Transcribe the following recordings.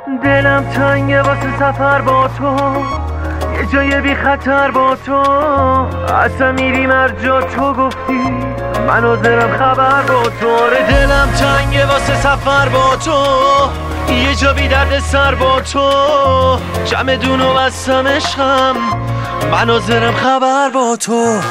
دلم تنگه واسه سفر با تو، یه جای بی خطر با تو. اصلا میریم هر جا تو گفتی، من حاضرم خبر با تو. دلم تنگه واسه سفر با تو، یه جا بی درد سر با تو. چمدون و بستم عشقم، من حاضرم خبر با تو.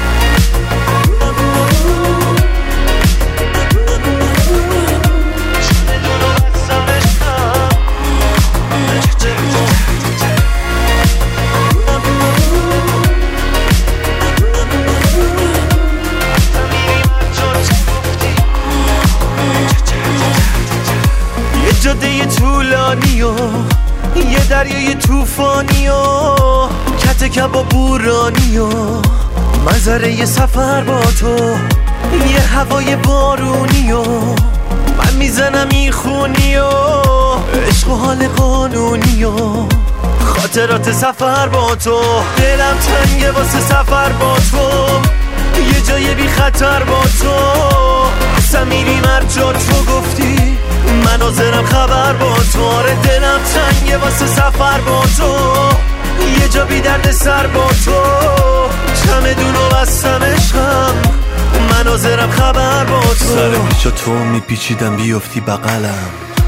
جاده طولانی و یه دریای توفانی و کت کباب بورانی و منظره یه سفر با تو، یه هوای بارونی و من میزنم میخونی و عشق و حال قانونی و خاطرات سفر با تو. دلم تنگه واسه سفر با تو، یه جای بی خطر با تو. اصلا میریم هر جا تو گفتی، من حاضرم خبر با تو. آره دلم تنگه واسه سفر با تو، یه جا بی درد سر با تو. چمدون و بستم عشقم، من حاضرم خبر با تو. سر پیچا تو میپیچیدم بیفتی بغلم،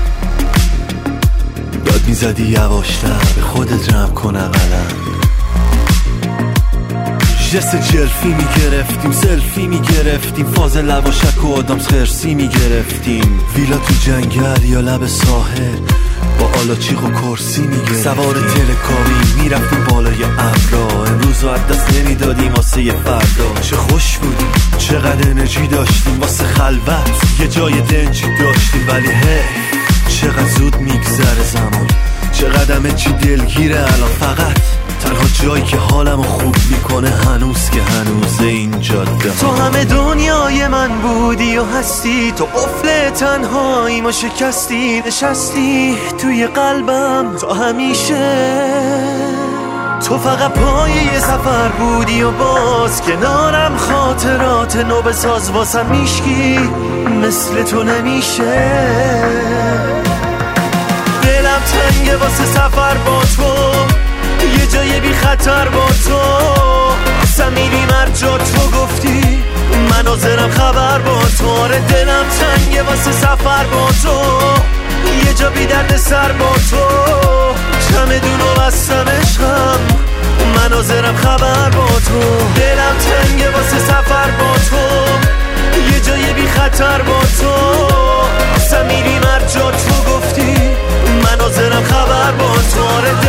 داد میزدی یواشتر به خودت رم کن اقلم. جست جلفی میگرفتیم، سلفی میگرفتیم، فاز لواشک و آدامس خرسی میگرفتیم. ویلا تو جنگل یا لب ساحل با آلاچیق و کرسی میگرفتیم. سوار تلکابی میرفتیم بالای ابرا، امروز رو از دست نمیدادیم واسه یه فردا. چه خوش بودیم، چقدر انرژی داشتیم واسه خلوت، یه جای دنجی داشتیم. ولی چقدر زود میگذره زمان، چقدر همه چی دلگیره الان. فقط تنها جایی که حالمو خوب میکنه هنوز که هنوزه این جاده. تو همه دنیای من بودی و هستی، تو قفل تنهاییمو شکستی. نشستی توی قلبم تا همیشه، تو فقط پایه یه سفر بودی و باز کنارم خاطرات نو بساز. واسم میشکی مثل تو نمیشه. دلم تنگه واسه سفر با تو، یه جای بی خطر با تو. اصلا میریم هر جا تو گفتی، من حاضرم خبر با تو. آره دلم تنگه واسه سفر با تو، یه جا بی درد سر با تو. چمدون و بستم عشقم، من حاضرم خبر با تو. دلم تنگه واسه سفر با تو، یه جای بی خطر با تو. اصلا میریم هر جا تو گفتی، من حاضرم خبر با تو. آره